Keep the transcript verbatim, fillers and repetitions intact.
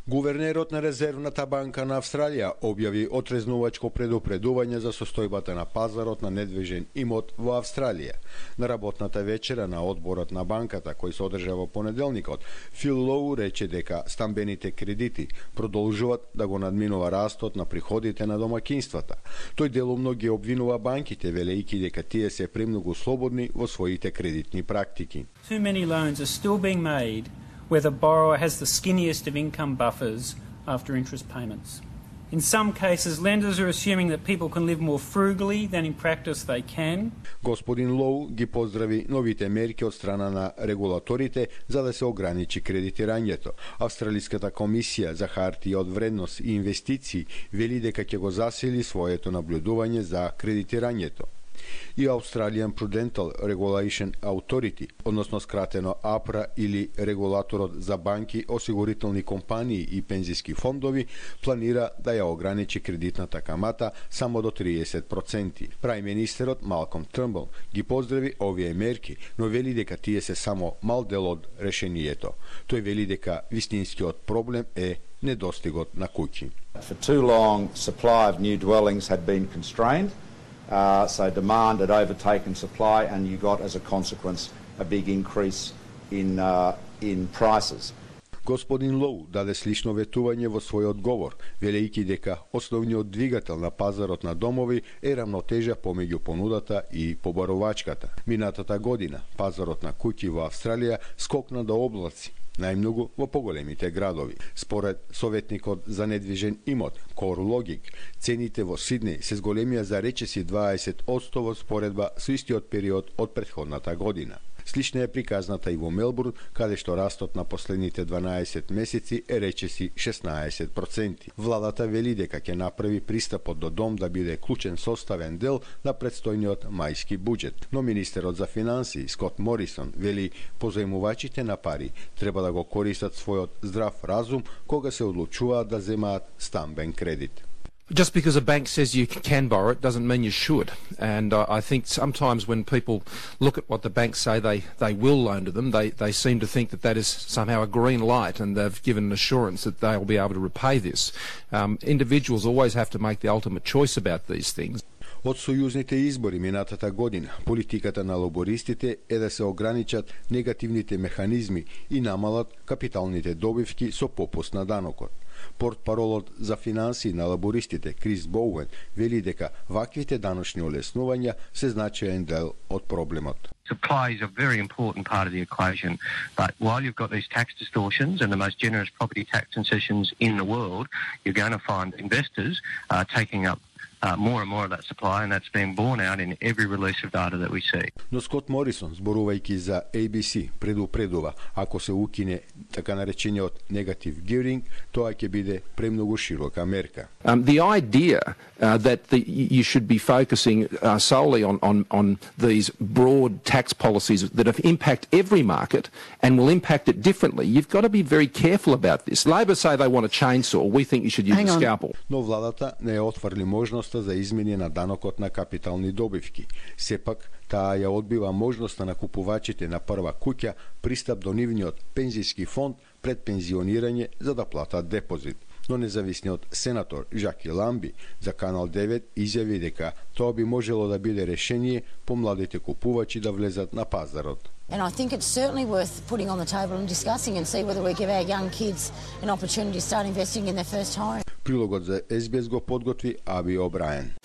Гувернерот на Резервната банка на Австралија објави отрезнувачко предупредување за состојбата на пазарот на недвижен имот во Австралија. На работната вечера на одборот на банката, кој се одржа во понеделникот, Фил Лоу рече дека стамбените кредити продолжуваат да го надминува растот на приходите на домакинствата. Тој делумно ги обвинува банките, велејќи дека тие се премногу слободни во своите кредитни практики. Too many loans are still being made where the borrower has the skinniest of income buffers after interest payments. In some cases, lenders are assuming that people can live more frugally than in practice they can. Господин Лоу ги поздрави новите мерки од страна на регулаторите за да се ограничи кредитирањето. Австралиската комисија за хартии од вредност и инвестиции вели дека ќе го засили своето наблюдување за кредитирањето. И Australian Prudential Regulation Authority, односно скратено АПРА или регулаторот за банки, осигурителни компании и пензиски фондови, планира да ја ограничи кредитната камата само до триесет проценти. Прајм министерот Малком Трнбул ги поздрави овие мерки, но вели дека тие се само мал дел од решението. Тој вели дека вистинскиот проблем е недостигот на куќи. For too long, supply of new dwellings had been constrained. Uh, so demand had overtaken supply, and you got, as a consequence, a big increase in uh, in prices. Господин Лоу даде слично ветување во својот говор, велејќи дека основниот двигател на пазарот на домови е рамнотежа помеѓу понудата и побарувачката. Минатата година пазарот на куќи во Австралија скокна до облаци, најмногу во поголемите градови. Според советникот за недвижен имот Кор Логик, цените во Сиднеј се зголемија за речиси дваесет одсто во споредба со истиот период од претходната година. Слична е приказната и во Мелбурн, каде што растот на последните дванаесет месеци е речиси шеснаесет проценти. Владата вели дека ќе направи пристапот до дом да биде клучен составен дел на предстојниот мајски буџет. Но министерот за финансии Скот Морисон вели позајмувачите на пари треба да го користат својот здрав разум кога се одлучуваат да земаат стамбен кредит. Just because a bank says you can borrow it doesn't mean you should. And uh, I think sometimes when people look at what the banks say they, they will loan to them, they, they seem to think that that is somehow a green light and they've given an assurance that they'll be able to repay this. Um, individuals always have to make the ultimate choice about these things. Од сојузните избори минатата година, политиката на лобористите е да се ограничат негативните механизми и намалат капиталните добивки со попуст на данокот. Портпаролот за финансии на лабористите Крис Боуен вели дека ваквите даночни олеснувања се значаен дел од проблемот. Supply is a very important part of the equation, but while you've got these tax distortions and the most generous property tax concessions in the world, you're going to find investors uh, taking up Uh, more and more of that supply, and that's being borne out in every release of data that we see. Но Скот Морисон, зборувајќи за A B C, предупредува, ако се укине така наречениот негатив гиринг, тоа ќе биде премногу широка мерка. Um, the idea uh, that the, you should be focusing uh, solely on, on, on these broad tax policies that have impact every market and will impact it differently, you've got to be very careful about this. Labor say they want a chainsaw, we think you should use Hang a scalpel. Но владата не е отврли можност за измени на данокот на капитални добивки. Сепак, таа ја одбива можноста на купувачите на прва куќа пристап до нивниот пензиски фонд пред пензионирање за да платат депозит. Но независниот сенатор Жаки Ламби за Канал девет изјави дека тоа би можело да биде решение по младите купувачи да влезат на пазарот. And I think it's certainly worth putting on the table and discussing and see whether we give our young kids an opportunity to start investing in their first home. Прилогот за Ес Би Ес го подготви Аби О'Брајен.